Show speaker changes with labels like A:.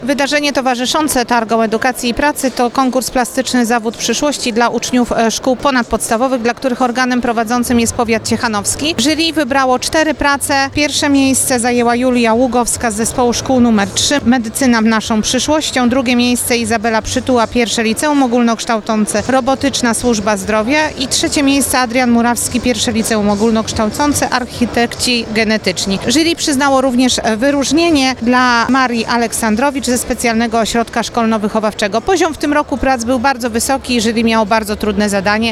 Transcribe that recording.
A: Wydarzenie towarzyszące Targom Edukacji i Pracy to konkurs plastyczny Zawód Przyszłości dla uczniów szkół ponadpodstawowych, dla których organem prowadzącym jest powiat ciechanowski. Jury wybrało 4 prace. Pierwsze miejsce zajęła Julia Ługowska z zespołu szkół nr 3 Medycyna naszą przyszłością. Drugie miejsce Izabela Przytuła, pierwsze liceum ogólnokształcące Robotyczna służba zdrowia i trzecie miejsce Adrian Murawski, pierwsze liceum ogólnokształcące Architekci genetyczni. Jury przyznało również wyróżnienie dla Marii Aleksandrowicz ze Specjalnego Ośrodka Szkolno-Wychowawczego. Poziom w tym roku prac był bardzo wysoki, jury miało bardzo trudne zadanie.